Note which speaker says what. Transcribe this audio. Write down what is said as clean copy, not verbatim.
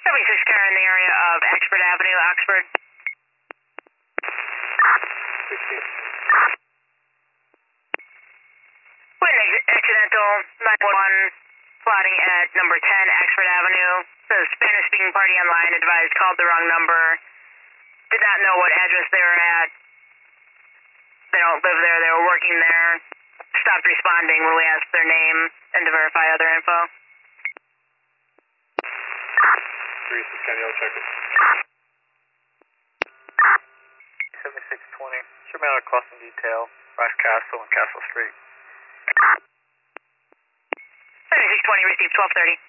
Speaker 1: 76 car in the area of Expert Avenue, Oxford.
Speaker 2: 16.
Speaker 1: With an accidental 911 plotting at number 10 Oxford Avenue. The Spanish-speaking party online advised called the wrong number. Did not know what address they were at. They don't live there. They were working there. Stopped responding when we asked their name and to verify other info.
Speaker 2: 36 County, I'll check it.
Speaker 3: 7620, should be on a crossing detail, Rice Castle and Castle Street.
Speaker 1: 7620, received 1230.